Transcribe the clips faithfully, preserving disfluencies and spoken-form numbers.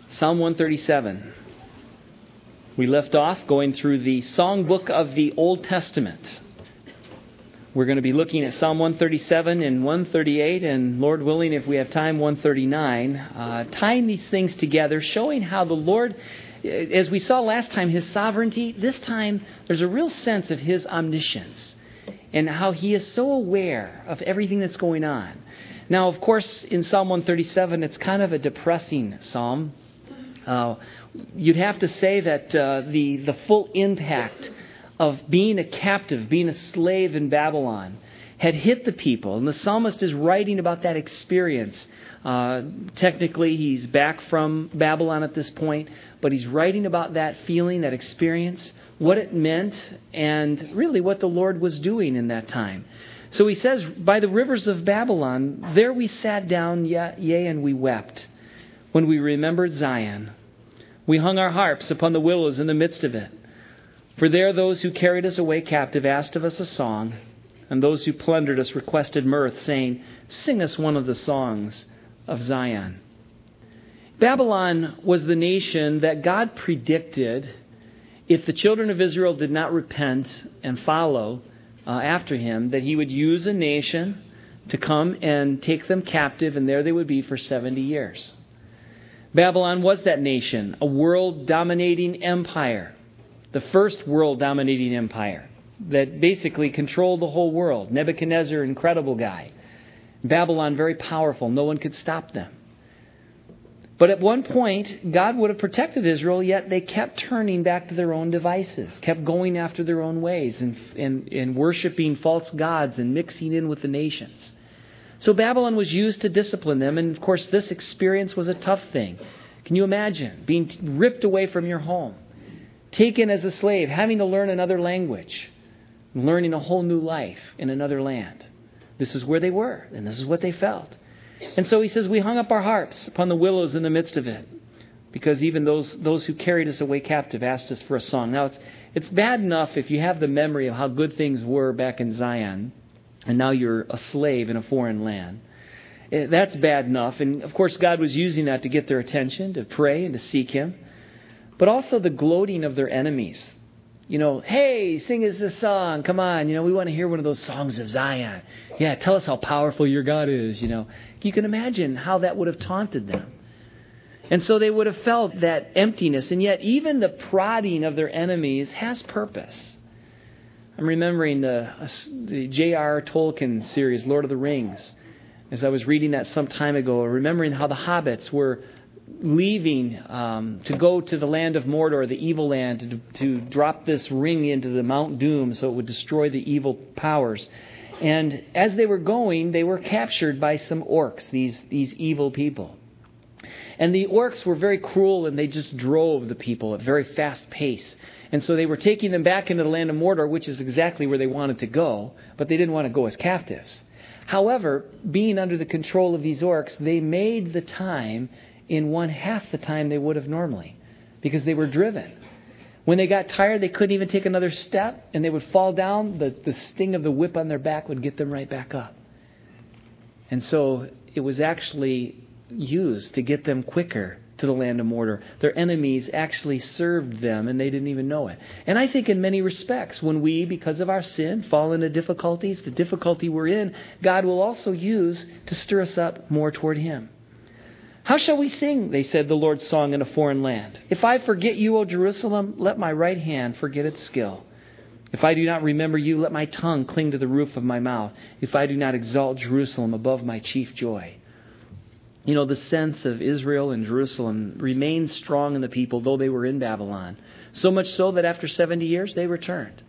Psalm one thirty-seven. We left off going through the songbook of the Old Testament. We're going to be looking at Psalm one thirty-seven and one thirty-eight, and Lord willing, if we have time, one thirty-nine, uh, tying these things together, showing how the Lord, as we saw last time, His sovereignty. This time, there's a real sense of His omniscience and how He is so aware of everything that's going on. Now, of course, in Psalm one thirty-seven, it's kind of a depressing psalm. Uh, you'd have to say that uh, the, the full impact of being a captive, being a slave in Babylon, had hit the people. And the psalmist is writing about that experience. Uh, technically, he's back from Babylon at this point, but he's writing about that feeling, that experience, what it meant, and really what the Lord was doing in that time. So he says, by the rivers of Babylon, there we sat down, yea, and we wept, when we remembered Zion. We hung our harps upon the willows in the midst of it. For there those who carried us away captive asked of us a song, and those who plundered us requested mirth, saying, sing us one of the songs of Zion. Babylon was the nation that God predicted, if the children of Israel did not repent and follow uh, after Him, that He would use a nation to come and take them captive, and there they would be for seventy years. Babylon was that nation, a world-dominating empire. The first world-dominating empire that basically controlled the whole world. Nebuchadnezzar, incredible guy. Babylon, very powerful. No one could stop them. But at one point, God would have protected Israel, yet they kept turning back to their own devices, kept going after their own ways and, and, and worshiping false gods and mixing in with the nations. So Babylon was used to discipline them, and of course this experience was a tough thing. Can you imagine being ripped away from your home, taken as a slave, having to learn another language, learning a whole new life in another land? This is where they were, and this is what they felt. And so he says, we hung up our harps upon the willows in the midst of it, because even those those who carried us away captive asked us for a song. Now, it's it's bad enough if you have the memory of how good things were back in Zion, and now you're a slave in a foreign land. That's bad enough. And of course, God was using that to get their attention, to pray and to seek Him. But also the gloating of their enemies. You know, hey, sing us a song. Come on. You know, we want to hear one of those songs of Zion. Yeah, tell us how powerful your God is. You know, you can imagine how that would have taunted them. And so they would have felt that emptiness. And yet even the prodding of their enemies has purpose. I'm remembering the, the J R R Tolkien series, Lord of the Rings. As I was reading that some time ago, remembering how the hobbits were leaving um, to go to the land of Mordor, the evil land, to, to drop this ring into the Mount Doom so it would destroy the evil powers. And as they were going, they were captured by some orcs, these, these evil people. And the orcs were very cruel, and they just drove the people at a very fast pace. And so they were taking them back into the land of Mordor, which is exactly where they wanted to go, but they didn't want to go as captives. However, being under the control of these orcs, they made the time in one half the time they would have normally, because they were driven. When they got tired, they couldn't even take another step, and they would fall down. The, the sting of the whip on their back would get them right back up. And so it was actually used to get them quicker to the land of Mordor. Their enemies actually served them, and they didn't even know it. And I think in many respects, when we, because of our sin, fall into difficulties, the difficulty we're in, God will also use to stir us up more toward Him. How shall we sing, they said, the Lord's song in a foreign land? If I forget you, O Jerusalem, let my right hand forget its skill. If I do not remember you, let my tongue cling to the roof of my mouth. If I do not exalt Jerusalem above my chief joy. You know, the sense of Israel and Jerusalem remained strong in the people, though they were in Babylon. So much so that after seventy years, they returned.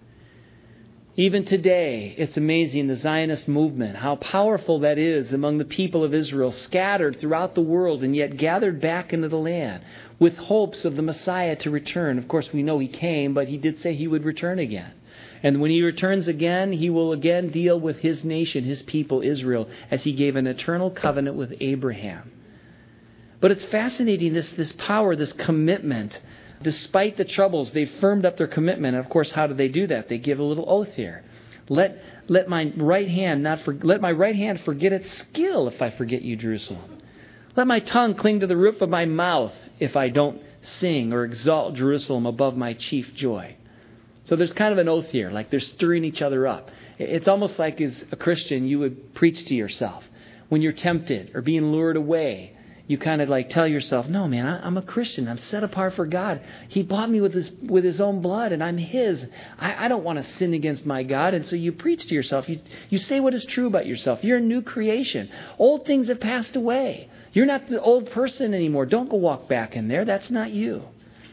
Even today, it's amazing, the Zionist movement, how powerful that is among the people of Israel, scattered throughout the world and yet gathered back into the land with hopes of the Messiah to return. Of course, we know He came, but He did say He would return again. And when He returns again, He will again deal with His nation, His people, Israel, as He gave an eternal covenant with Abraham. But it's fascinating, this, this power, this commitment. Despite the troubles, they firmed up their commitment. And of course, how do they do that? They give a little oath here. Let let my right hand not for, let my right hand forget its skill if I forget you, Jerusalem. Let my tongue cling to the roof of my mouth if I don't sing or exalt Jerusalem above my chief joy. So there's kind of an oath here, like they're stirring each other up. It's almost like as a Christian, you would preach to yourself. When you're tempted or being lured away, you kind of like tell yourself, no, man, I'm a Christian. I'm set apart for God. He bought me with his with his own blood, and I'm his. I, I don't want to sin against my God. And so you preach to yourself. You, you say what is true about yourself. You're a new creation. Old things have passed away. You're not the old person anymore. Don't go walk back in there. That's not you.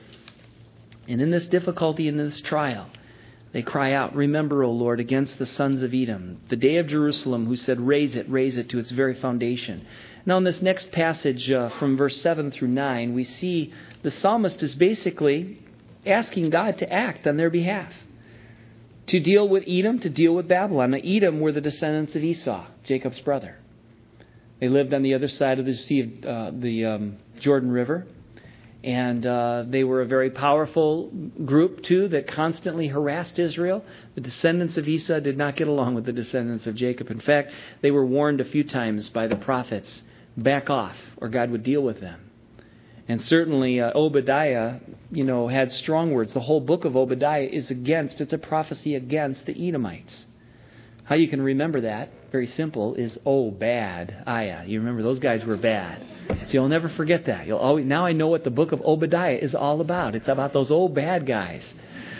And in this difficulty, in this trial, they cry out, remember, O Lord, against the sons of Edom, the day of Jerusalem, who said, raise it, raise it to its very foundation. Now, in this next passage uh, from verse seven through nine, we see the psalmist is basically asking God to act on their behalf, to deal with Edom, to deal with Babylon. Now, Edom were the descendants of Esau, Jacob's brother. They lived on the other side of the sea of uh, the um, Jordan River. And uh, they were a very powerful group, too, that constantly harassed Israel. The descendants of Esau did not get along with the descendants of Jacob. In fact, they were warned a few times by the prophets, back off, or God would deal with them. And certainly uh, Obadiah, you know, had strong words. The whole book of Obadiah is against, it's a prophecy against the Edomites. How you can remember that, very simple, is oh, bad, Ayah. You remember those guys were bad. So you'll never forget that. You'll always, now I know what the book of Obadiah is all about. It's about those old bad guys.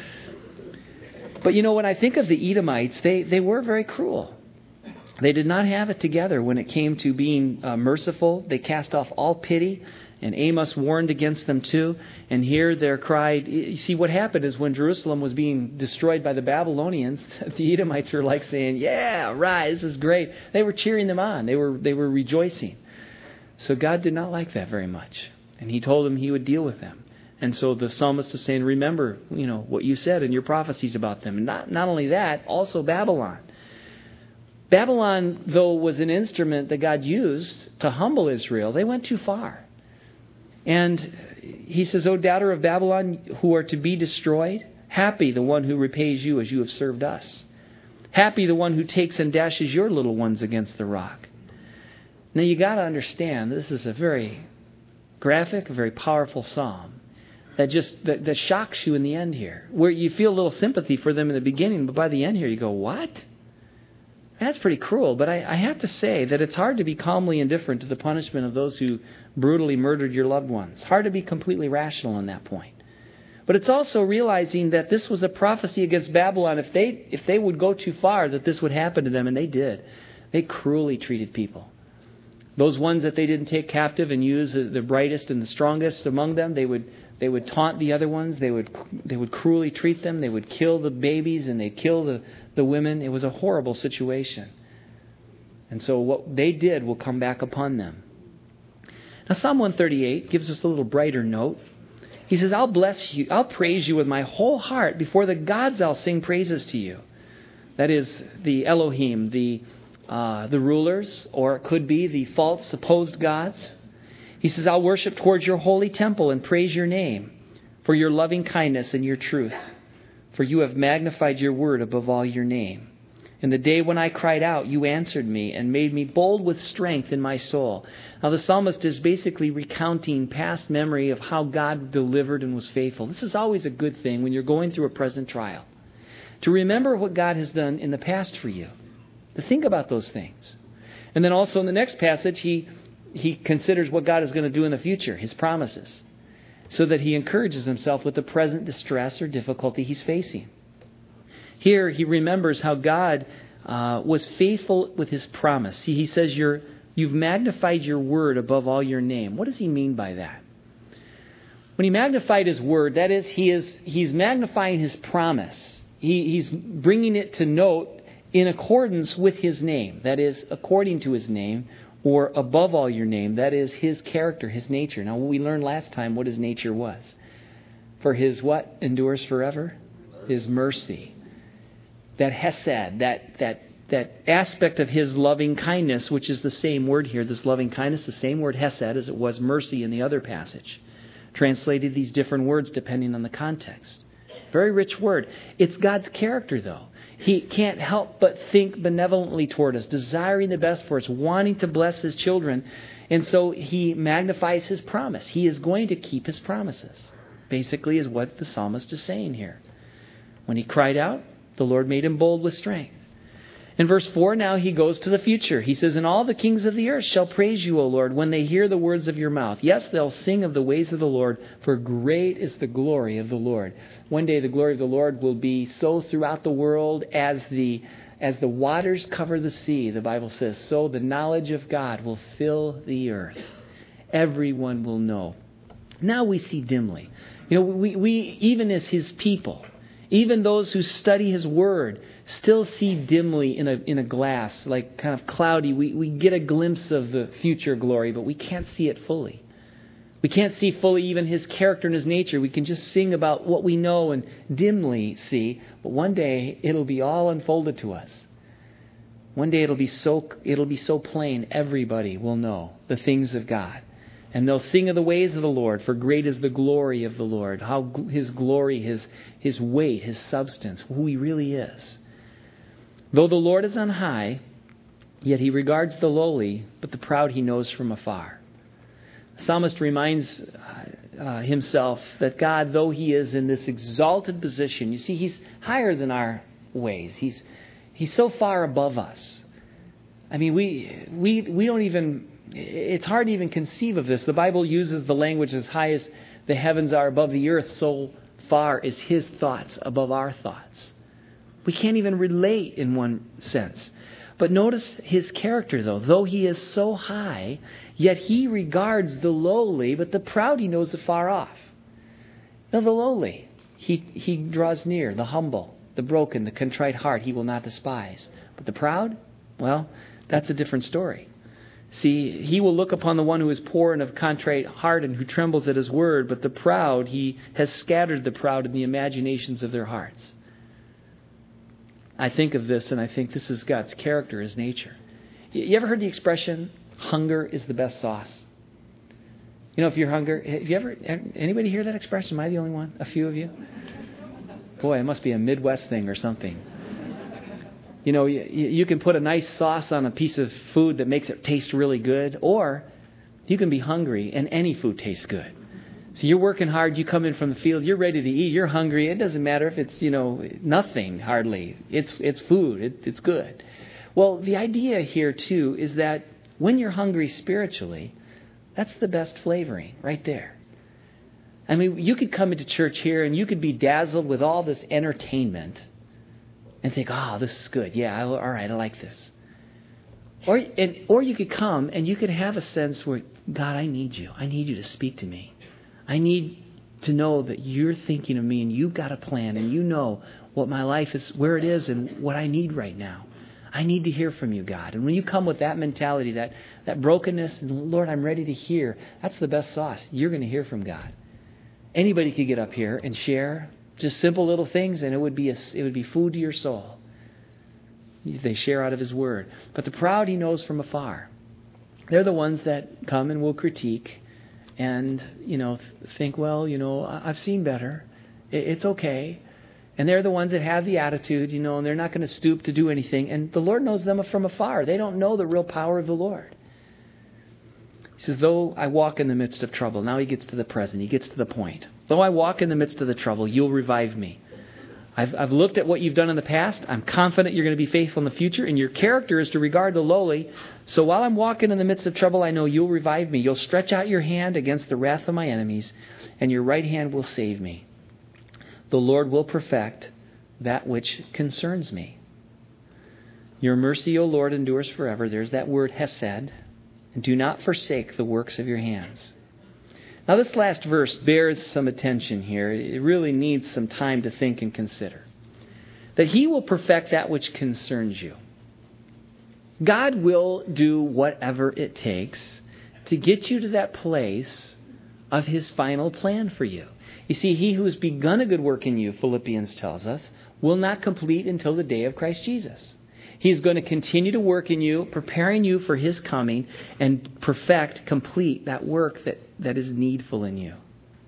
But you know, when I think of the Edomites, they, they were very cruel. They did not have it together when it came to being uh, merciful. They cast off all pity. And Amos warned against them too. And here they're cried. You see, what happened is when Jerusalem was being destroyed by the Babylonians, the Edomites were like saying, yeah, right, this is great. They were cheering them on. They were they were rejoicing. So God did not like that very much. And he told them he would deal with them. And so the psalmist is saying, remember, you know, what you said in your prophecies about them. And not, not only that, also Babylon. Babylon, though, was an instrument that God used to humble Israel, they went too far. And he says, O daughter of Babylon, who are to be destroyed, happy the one who repays you as you have served us. Happy the one who takes and dashes your little ones against the rock. Now you got to understand, this is a very graphic, a very powerful psalm that just that, that shocks you in the end here, where you feel a little sympathy for them in the beginning, but by the end here you go, what? That's pretty cruel. But I, I have to say that it's hard to be calmly indifferent to the punishment of those who brutally murdered your loved ones. Hard to be completely rational on that point. But it's also realizing that this was a prophecy against Babylon. If they if they would go too far, that this would happen to them, and they did. They cruelly treated people. Those ones that they didn't take captive and use the brightest and the strongest among them, they would they would taunt the other ones. They would they would cruelly treat them. They would kill the babies and they'd kill the, the women. It was a horrible situation. And so what they did will come back upon them. Now Psalm one thirty-eight gives us a little brighter note. He says, I'll bless you, I'll praise you with my whole heart. Before the gods I'll sing praises to you. That is the Elohim, the uh, the rulers, or it could be the false supposed gods. He says, I'll worship towards your holy temple and praise your name for your loving kindness and your truth. For you have magnified your word above all your name. In the day when I cried out, you answered me and made me bold with strength in my soul. Now the psalmist is basically recounting past memory of how God delivered and was faithful. This is always a good thing when you're going through a present trial, to remember what God has done in the past for you, to think about those things. And then also in the next passage, he he considers what God is going to do in the future, his promises, so that he encourages himself with the present distress or difficulty he's facing. Here he remembers how God uh, was faithful with his promise. See, he says, You're, you've magnified your word above all your name. What does he mean by that? When he magnified his word, that is, he is he's magnifying his promise. He, he's bringing it to note in accordance with his name. That is, according to his name, or above all your name. That is his character, his nature. Now, we learned last time what his nature was. For his what endures forever? His mercy. That hesed, that that that aspect of his loving kindness, which is the same word here, this loving kindness, the same word hesed as it was mercy in the other passage. Translated these different words depending on the context. Very rich word. It's God's character, though. He can't help but think benevolently toward us, desiring the best for us, wanting to bless his children. And so he magnifies his promise. He is going to keep his promises, basically is what the psalmist is saying here. When he cried out, the Lord made him bold with strength. In verse four, now he goes to the future. He says, and all the kings of the earth shall praise you, O Lord, when they hear the words of your mouth. Yes, they'll sing of the ways of the Lord, for great is the glory of the Lord. One day the glory of the Lord will be so throughout the world as the as the waters cover the sea, the Bible says, so the knowledge of God will fill the earth. Everyone will know. Now we see dimly. You know, we, we even as his people, even those who study his word, still see dimly in a in a glass, like kind of cloudy. We, we get a glimpse of the future glory, but we can't see it fully. We can't see fully even his character and his nature. We can just sing about what we know and dimly see, but one day it'll be all unfolded to us. One day it'll be so it'll be so plain everybody will know the things of God. And they'll sing of the ways of the Lord, for great is the glory of the Lord. How his glory, his his weight, his substance, who he really is. Though the Lord is on high, yet he regards the lowly, but the proud he knows from afar. The psalmist reminds uh, himself that God, though he is in this exalted position, you see, he's higher than our ways. He's he's so far above us. I mean, we we we don't even. It's hard to even conceive of this. The Bible uses the language as high as the heavens are above the earth, so far is his thoughts above our thoughts. We can't even relate in one sense. But notice his character, though. Though he is so high, yet he regards the lowly, but the proud he knows afar off. Now the lowly, he, he draws near. The humble, the broken, the contrite heart he will not despise. But the proud, well, that's a different story. See, he will look upon the one who is poor and of contrite heart and who trembles at his word, but the proud, he has scattered the proud in the imaginations of their hearts. I think of this and I think this is God's character, his nature. You ever heard the expression, hunger is the best sauce? You know, if you're hungry, have you ever, anybody hear that expression? Am I the only one? A few of you? Boy, it must be a Midwest thing or something. You know, you, you can put a nice sauce on a piece of food that makes it taste really good, or you can be hungry and any food tastes good. So you're working hard, you come in from the field, you're ready to eat, you're hungry. It doesn't matter if it's, you know, nothing hardly. It's it's food. It, it's good. Well, the idea here, too, is that when you're hungry spiritually, that's the best flavoring right there. I mean, you could come into church here and you could be dazzled with all this entertainment and think, oh, this is good. Yeah, I, all right, I like this. Or and, or you could come and you could have a sense where, God, I need you. I need you to speak to me. I need to know that you're thinking of me and you've got a plan and you know what my life is, where it is and what I need right now. I need to hear from you, God. And when you come with that mentality, that, that brokenness, and Lord, I'm ready to hear, that's the best sauce. You're going to hear from God. Anybody could get up here and share just simple little things, and it would be a, it would be food to your soul. They share out of his word. But the proud he knows from afar. They're the ones that come and will critique and, you know, think, well, you know, I've seen better. It's okay. And they're the ones that have the attitude, you know, and they're not going to stoop to do anything. And the Lord knows them from afar. They don't know the real power of the Lord. He says, though I walk in the midst of trouble. Now he gets to the present. He gets to the point. Though I walk in the midst of the trouble, you'll revive me. I've, I've looked at what you've done in the past. I'm confident you're going to be faithful in the future. And your character is to regard the lowly. So while I'm walking in the midst of trouble, I know you'll revive me. You'll stretch out your hand against the wrath of my enemies, and your right hand will save me. The Lord will perfect that which concerns me. Your mercy, O Lord, endures forever. There's that word hesed. And do not forsake the works of your hands. Now this last verse bears some attention here. It really needs some time to think and consider. That he will perfect that which concerns you. God will do whatever it takes to get you to that place of his final plan for you. You see, he who has begun a good work in you, Philippians tells us, will not complete until the day of Christ Jesus. He is going to continue to work in you, preparing you for his coming, and perfect, complete that work that, that is needful in you.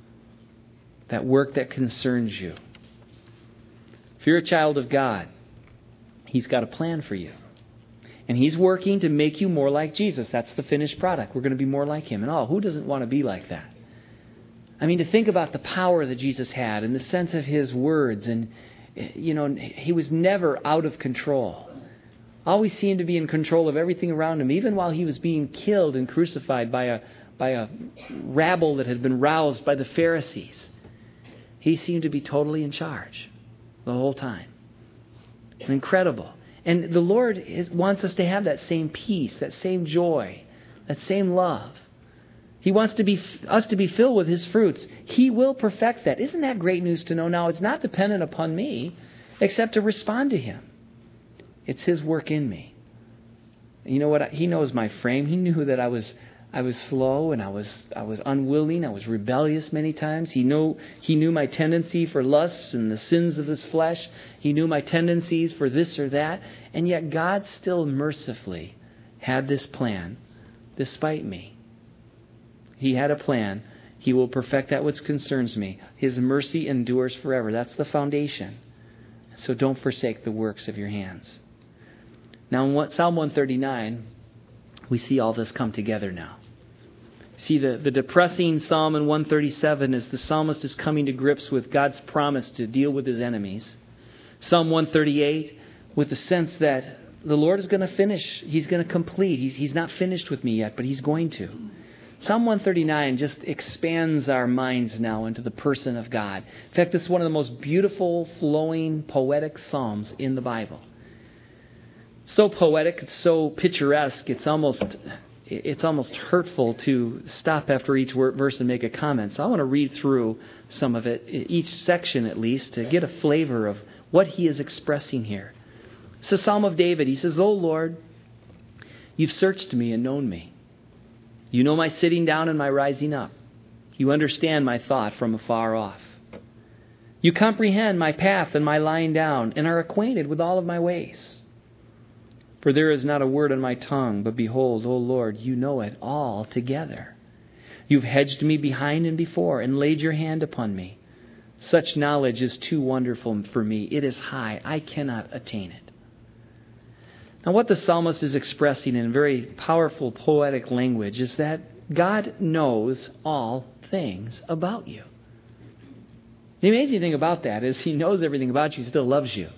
That work that concerns you. If you're a child of God, he's got a plan for you. And He's working to make you more like Jesus. That's the finished product. We're going to be more like Him. And oh, who doesn't want to be like that? I mean, to think about the power that Jesus had and the sense of His words. And, you know, He was never out of control. Always seemed to be in control of everything around Him. Even while He was being killed and crucified by a, by a rabble that had been roused by the Pharisees, He seemed to be totally in charge the whole time. Incredible. And the Lord is, wants us to have that same peace, that same joy, that same love. He wants to be us to be filled with His fruits. He will perfect that. Isn't that great news to know now? It's not dependent upon me, except to respond to Him. It's His work in me. You know what? He knows my frame. He knew that I was I was slow and I was I was unwilling. I was rebellious many times. He knew He knew my tendency for lusts and the sins of this flesh. He knew my tendencies for this or that. And yet God still mercifully had this plan despite me. He had a plan. He will perfect that which concerns me. His mercy endures forever. That's the foundation. So don't forsake the works of your hands. Now in Psalm one thirty-nine, we see all this come together now. See, the, the depressing psalm in one thirty-seven is the psalmist is coming to grips with God's promise to deal with his enemies. Psalm one thirty-eight, with the sense that the Lord is going to finish. He's going to complete. He's, he's not finished with me yet, but He's going to. Psalm one thirty-nine just expands our minds now into the person of God. In fact, this is one of the most beautiful, flowing, poetic psalms in the Bible. So poetic, it's so picturesque, it's almost it's almost hurtful to stop after each verse and make a comment. So I want to read through some of it, each section at least, to get a flavor of what he is expressing here. It's a Psalm of David. He says, "O Lord, you've searched me and known me. You know my sitting down and my rising up. You understand my thought from afar off. You comprehend my path and my lying down and are acquainted with all of my ways. For there is not a word on my tongue, but behold, O Lord, you know it all together. You've hedged me behind and before and laid your hand upon me. Such knowledge is too wonderful for me. It is high. I cannot attain it." Now, what the psalmist is expressing in very powerful poetic language is that God knows all things about you. The amazing thing about that is He knows everything about you, He still loves you.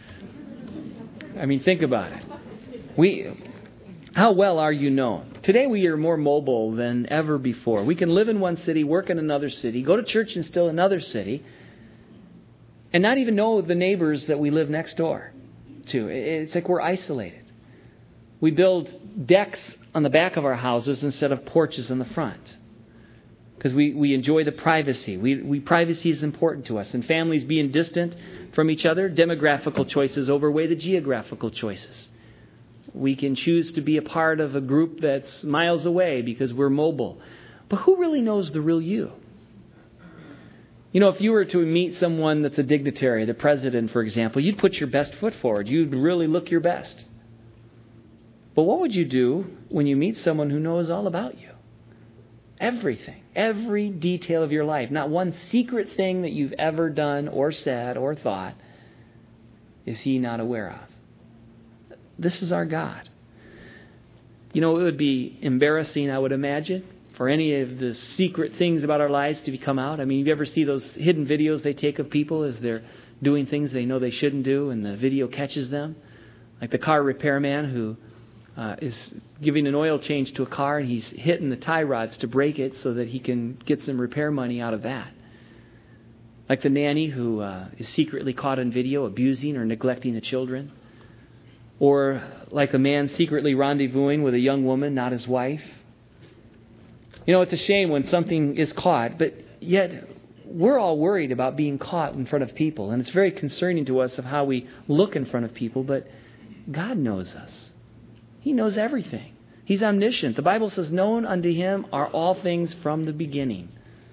I mean, think about it. We, how well are you known? Today we are more mobile than ever before. We can live in one city, work in another city, go to church in still another city, and not even know the neighbors that we live next door to. It's like we're isolated. We build decks on the back of our houses instead of porches in the front, because we, we enjoy the privacy. We, we privacy is important to us. And families being distant from each other, demographical choices overweigh the geographical choices. We can choose to be a part of a group that's miles away because we're mobile. But who really knows the real you? You know, if you were to meet someone that's a dignitary, the president, for example, you'd put your best foot forward. You'd really look your best. But what would you do when you meet someone who knows all about you? Everything. Every detail of your life. Not one secret thing that you've ever done or said or thought is He not aware of. This is our God. You know, it would be embarrassing, I would imagine, for any of the secret things about our lives to come out. I mean, you ever see those hidden videos they take of people as they're doing things they know they shouldn't do, and the video catches them? Like the car repairman who uh, is giving an oil change to a car, and he's hitting the tie rods to break it so that he can get some repair money out of that. Like the nanny who uh, is secretly caught on video abusing or neglecting the children. Or like a man secretly rendezvousing with a young woman, not his wife. You know, it's a shame when something is caught, but yet we're all worried about being caught in front of people. And it's very concerning to us of how we look in front of people, but God knows us. He knows everything. He's omniscient. The Bible says, known unto Him are all things from the beginning.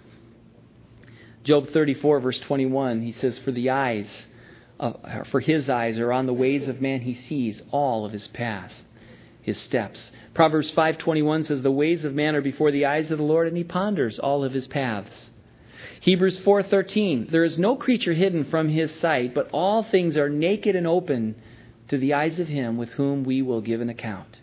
Job thirty-four, verse twenty-one, he says, For the eyes... Uh, for His eyes are on the ways of man. He sees all of his paths, his steps. Proverbs five twenty-one says, The ways of man are before the eyes of the Lord, and He ponders all of His paths. Hebrews four thirteen, There is no creature hidden from His sight, but all things are naked and open to the eyes of him with whom we will give an account.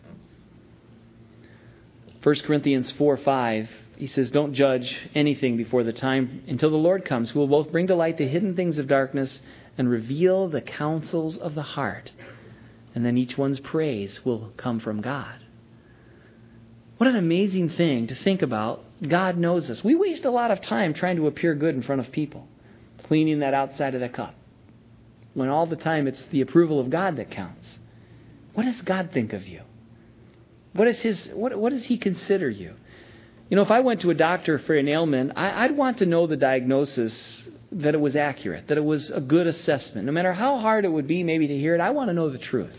First Corinthians four five, he says, don't judge anything before the time until the Lord comes, who will both bring to light the hidden things of darkness and reveal the counsels of the heart. And then each one's praise will come from God. What an amazing thing to think about. God knows us. We waste a lot of time trying to appear good in front of people, cleaning that outside of the cup, when all the time it's the approval of God that counts. What does God think of you? What is his? What, what does he consider you? You know, if I went to a doctor for an ailment, I, I'd want to know the diagnosis, that it was accurate, that it was a good assessment. No matter how hard it would be maybe to hear it, I want to know the truth.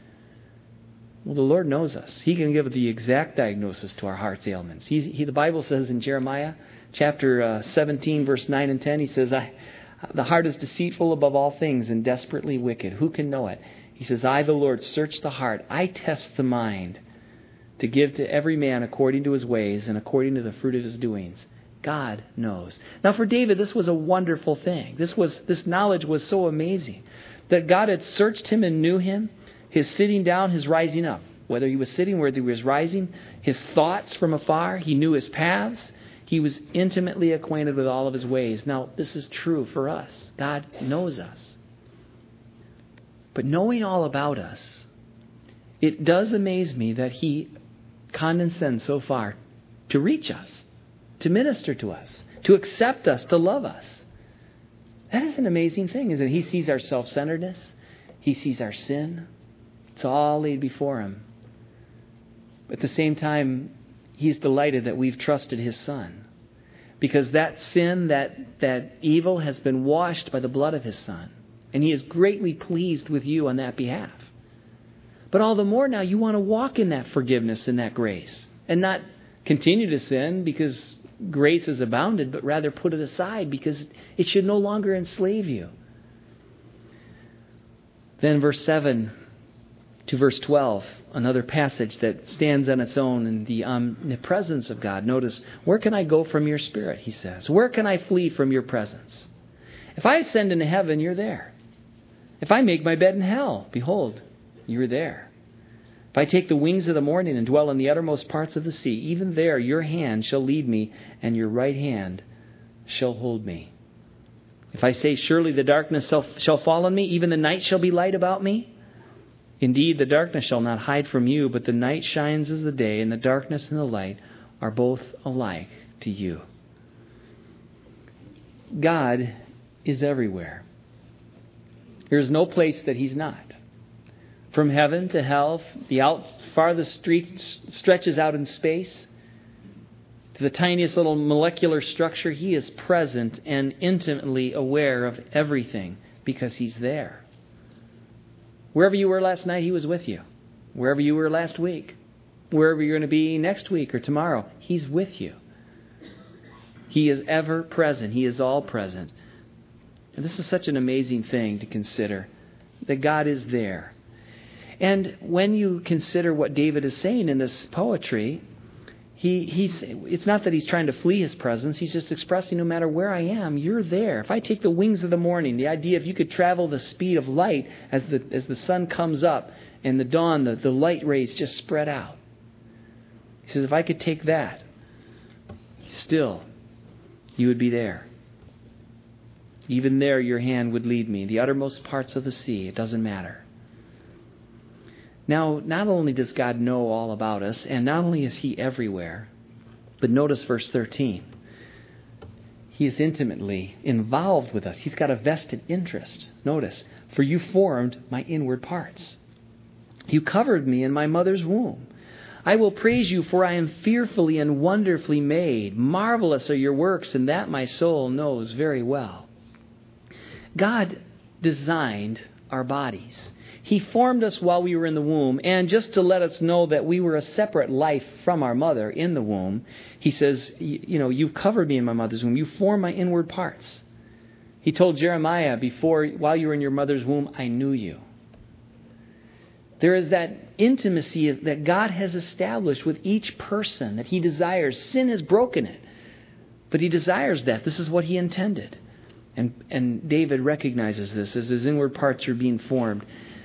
Well, the Lord knows us. He can give the exact diagnosis to our heart's ailments. He, he, the Bible says in Jeremiah chapter uh, seventeen, verse nine and ten, he says, I, the heart is deceitful above all things and desperately wicked. Who can know it? He says, I, the Lord, search the heart. I test the mind to give to every man according to his ways and according to the fruit of his doings. God knows. Now for David, this was a wonderful thing. This was this knowledge was so amazing that God had searched him and knew him. His sitting down, his rising up. Whether he was sitting, whether he was rising, his thoughts from afar, he knew his paths. He was intimately acquainted with all of his ways. Now, this is true for us. God knows us. But knowing all about us, it does amaze me that he condescends so far to reach us, to minister to us, to accept us, to love us. That is an amazing thing, isn't it? He sees our self-centeredness. He sees our sin. It's all laid before him. At the same time, he's delighted that we've trusted his Son. Because that sin, that, that evil has been washed by the blood of his Son. And he is greatly pleased with you on that behalf. But all the more now you want to walk in that forgiveness and that grace. And not continue to sin because grace is abounded, but rather put it aside because it should no longer enslave you. Then verse seven to verse twelve, another passage that stands on its own in the omnipresence of God. Notice, where can I go from your spirit, he says. Where can I flee from your presence? If I ascend into heaven, you're there. If I make my bed in hell, behold, you're there. If I take the wings of the morning and dwell in the uttermost parts of the sea, even there your hand shall lead me, and your right hand shall hold me. If I say, surely the darkness shall, shall fall on me, even the night shall be light about me. Indeed, the darkness shall not hide from you, but the night shines as the day, and the darkness and the light are both alike to you. God is everywhere. There is no place that he's not. From heaven to hell, the out farthest street stretches out in space, to the tiniest little molecular structure, he is present and intimately aware of everything because he's there. Wherever you were last night, he was with you. Wherever you were last week, wherever you're going to be next week or tomorrow, he's with you. He is ever present. He is all present. And this is such an amazing thing to consider, that God is there. And when you consider what David is saying in this poetry, he he's it's not that he's trying to flee his presence. He's just expressing, no matter where I am, you're there. If I take the wings of the morning, the idea if you could travel the speed of light as the as the sun comes up and the dawn, the, the light rays just spread out. He says, if I could take that, still, you would be there. Even there, your hand would lead me. The uttermost parts of the sea, it doesn't matter. Now, not only does God know all about us, and not only is he everywhere, but notice verse thirteen. He is intimately involved with us. He's got a vested interest. Notice, for you formed my inward parts. You covered me in my mother's womb. I will praise you, for I am fearfully and wonderfully made. Marvelous are your works, and that my soul knows very well. God designed our bodies. He formed us while we were in the womb, and just to let us know that we were a separate life from our mother in the womb, he says, you know, you covered me in my mother's womb. You formed my inward parts. He told Jeremiah, before, while you were in your mother's womb, I knew you. There is that intimacy that God has established with each person that he desires. Sin has broken it, but he desires that. This is what he intended. And, and David recognizes this as his inward parts are being formed.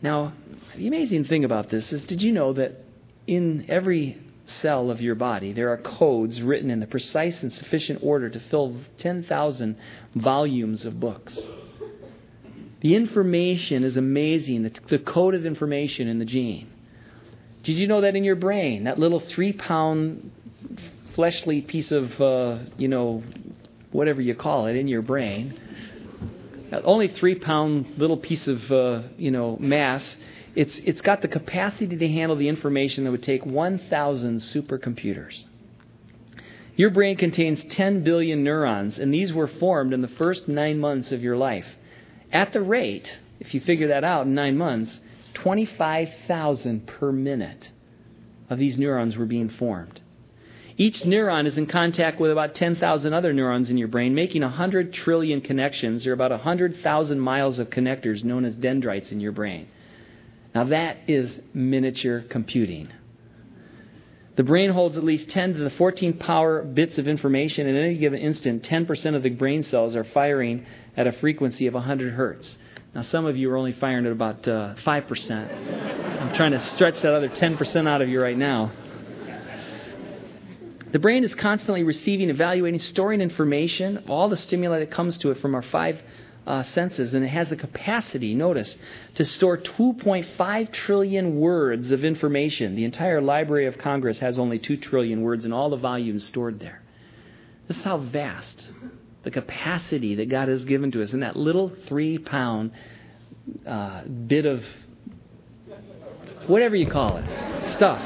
Now, the amazing thing about this is, did you know that in every cell of your body, there are codes written in the precise and sufficient order to fill ten thousand volumes of books? The information is amazing, the, the coded information in the gene. Did you know that in your brain, that little three-pound fleshly piece of, uh, you know, whatever you call it, in your brain, that only three-pound little piece of, uh, you know, mass, it's it's got the capacity to handle the information that would take one thousand supercomputers. Your brain contains ten billion neurons, and these were formed in the first nine months of your life. At the rate, if you figure that out in nine months, twenty-five thousand per minute of these neurons were being formed. Each neuron is in contact with about ten thousand other neurons in your brain, making one hundred trillion connections, or about one hundred thousand miles of connectors known as dendrites in your brain. Now that is miniature computing. The brain holds at least ten to the fourteen power bits of information. At any given instant, ten percent of the brain cells are firing at a frequency of one hundred hertz. Now, some of you are only firing at about uh, five percent. I'm trying to stretch that other ten percent out of you right now. The brain is constantly receiving, evaluating, storing information, all the stimuli that comes to it from our five uh, senses, and it has the capacity, notice, to store two point five trillion words of information. The entire Library of Congress has only two trillion words and all the volumes stored there. This is how vast the capacity that God has given to us in that little three-pound uh, bit of whatever you call it, stuff.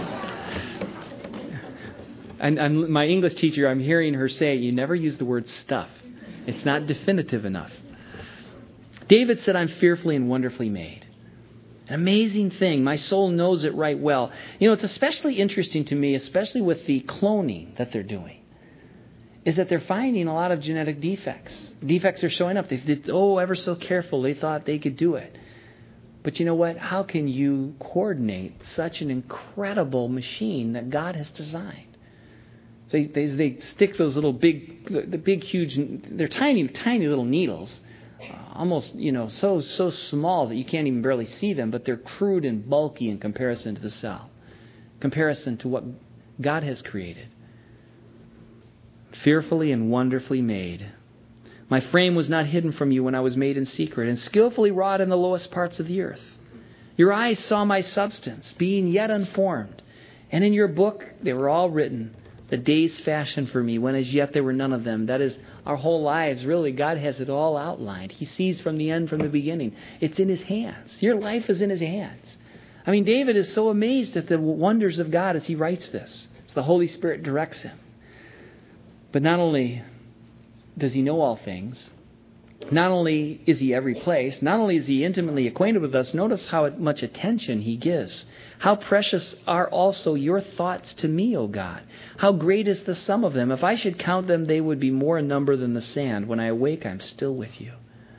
And I'm, my English teacher, I'm hearing her say, you never use the word stuff. It's not definitive enough. David said, I'm fearfully and wonderfully made. An amazing thing. My soul knows it right well. You know, it's especially interesting to me, especially with the cloning that they're doing, is that they're finding a lot of genetic defects. Defects are showing up. They did, oh, ever so careful. They thought they could do it. But you know what? How can you coordinate such an incredible machine that God has designed? So they, they, they stick those little big, the big, huge, they're tiny, tiny little needles, uh, almost, you know, so, so small that you can't even barely see them, but they're crude and bulky in comparison to the cell, comparison to what God has created. Fearfully and wonderfully made. My frame was not hidden from you when I was made in secret, and skillfully wrought in the lowest parts of the earth. Your eyes saw my substance, being yet unformed, and in your book they were all written, the days fashioned for me, when as yet there were none of them. That is, our whole lives, really, God has it all outlined. He sees from the end, from the beginning. It's in His hands. Your life is in His hands. I mean, David is so amazed at the wonders of God as he writes this. It's the Holy Spirit directs him. But not only does He know all things, not only is He every place, not only is He intimately acquainted with us, notice how much attention He gives. How precious are also your thoughts to me, O God. How great is the sum of them. If I should count them, they would be more in number than the sand. When I awake, I'm still with you.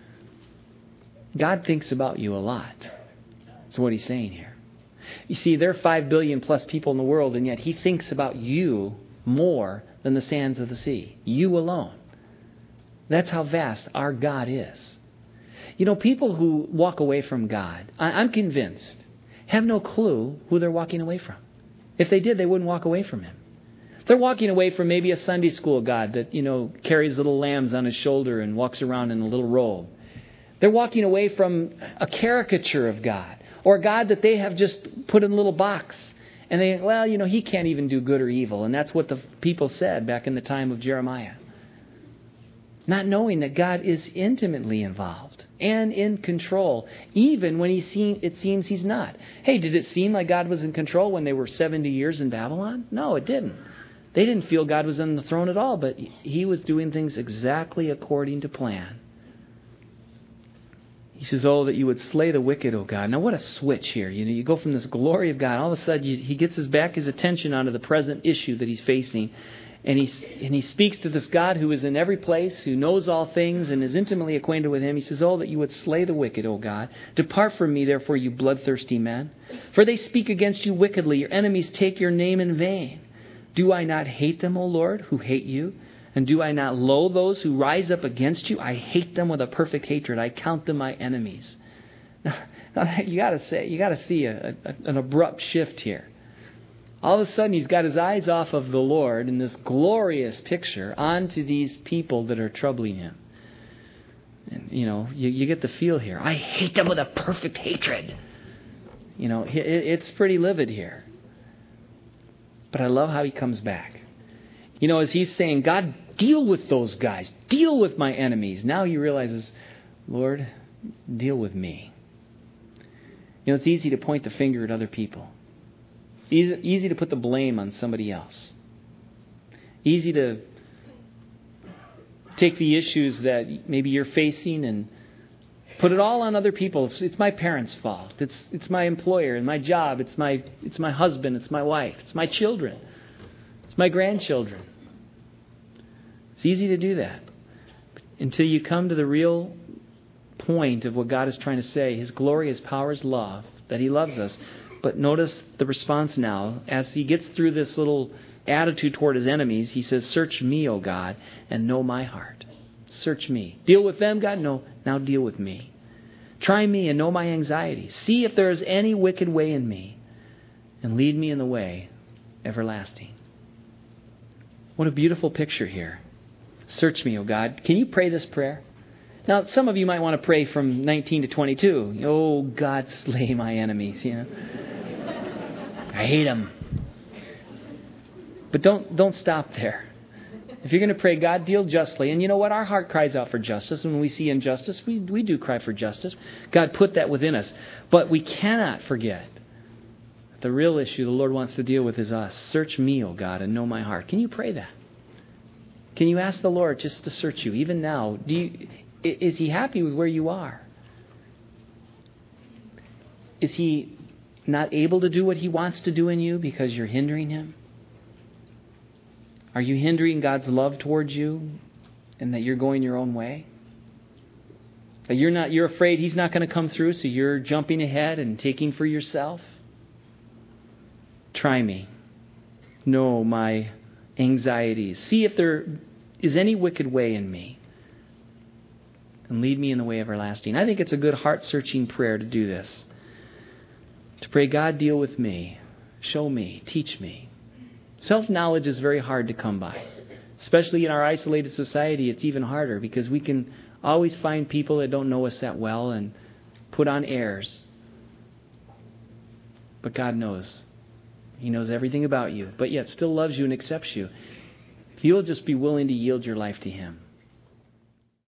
God thinks about you a lot. That's what He's saying here. You see, there are five billion plus people in the world, and yet He thinks about you more than the sands of the sea. You alone. That's how vast our God is. You know, people who walk away from God, I'm convinced, have no clue who they're walking away from. If they did, they wouldn't walk away from Him. They're walking away from maybe a Sunday school God that, you know, carries little lambs on his shoulder and walks around in a little robe. They're walking away from a caricature of God, or a God that they have just put in a little box. And they, well, you know, He can't even do good or evil. And that's what the people said back in the time of Jeremiah. Not knowing that God is intimately involved and in control, even when he seem, it seems He's not. Hey, did it seem like God was in control when they were seventy years in Babylon? No, it didn't. They didn't feel God was on the throne at all, but He was doing things exactly according to plan. He says, oh, that you would slay the wicked, O God. Now, what a switch here. You know, you go from this glory of God, all of a sudden you, He gets his back his attention onto the present issue that he's facing. And he, and he speaks to this God who is in every place, who knows all things and is intimately acquainted with Him. He says, oh, that you would slay the wicked, O God. Depart from me, therefore, you bloodthirsty men. For they speak against you wickedly. Your enemies take your name in vain. Do I not hate them, O Lord, who hate you? And do I not loathe those who rise up against you? I hate them with a perfect hatred. I count them my enemies. Now, You got to say, you got to see a, a, an abrupt shift here. All of a sudden, he's got his eyes off of the Lord in this glorious picture onto these people that are troubling him. And, you know, you, you get the feel here. I hate them with a perfect hatred. You know, it, it's pretty livid here. But I love how he comes back. You know, as he's saying, God, deal with those guys. Deal with my enemies. Now he realizes, Lord, deal with me. You know, it's easy to point the finger at other people. Easy, easy to put the blame on somebody else. Easy to take the issues that maybe you're facing and put it all on other people. It's, it's my parents' fault. It's it's my employer and my job. It's my it's my husband. It's my wife. It's my children. It's my grandchildren. It's easy to do that until you come to the real point of what God is trying to say. His glory, His power, His love, that He loves us. But notice the response now. As he gets through this little attitude toward his enemies, he says, search me, O God, and know my heart. Search me. Deal with them, God? No, now deal with me. Try me and know my anxiety. See if there is any wicked way in me, and lead me in the way everlasting. What a beautiful picture here. Search me, O God. Can you pray this prayer? Now, some of you might want to pray from nineteen to twenty-two. Oh, God, slay my enemies. You know, I hate them. But don't don't stop there. If you're going to pray, God, deal justly. And you know what? Our heart cries out for justice. When we see injustice, we, we do cry for justice. God put that within us. But we cannot forget the real issue the Lord wants to deal with is us. Search me, O God, and know my heart. Can you pray that? Can you ask the Lord just to search you? Even now, do you, is He happy with where you are? Is He not able to do what He wants to do in you because you're hindering Him? Are you hindering God's love towards you and that you're going your own way? That you're not, you're afraid He's not going to come through, so you're jumping ahead and taking for yourself? Try me. Know my anxieties. See if there is any wicked way in me, and lead me in the way everlasting. I think it's a good heart-searching prayer to do this. To pray, God, deal with me. Show me. Teach me. Self-knowledge is very hard to come by. Especially in our isolated society, it's even harder because we can always find people that don't know us that well and put on airs. But God knows. He knows everything about you, but yet still loves you and accepts you. If you'll just be willing to yield your life to Him.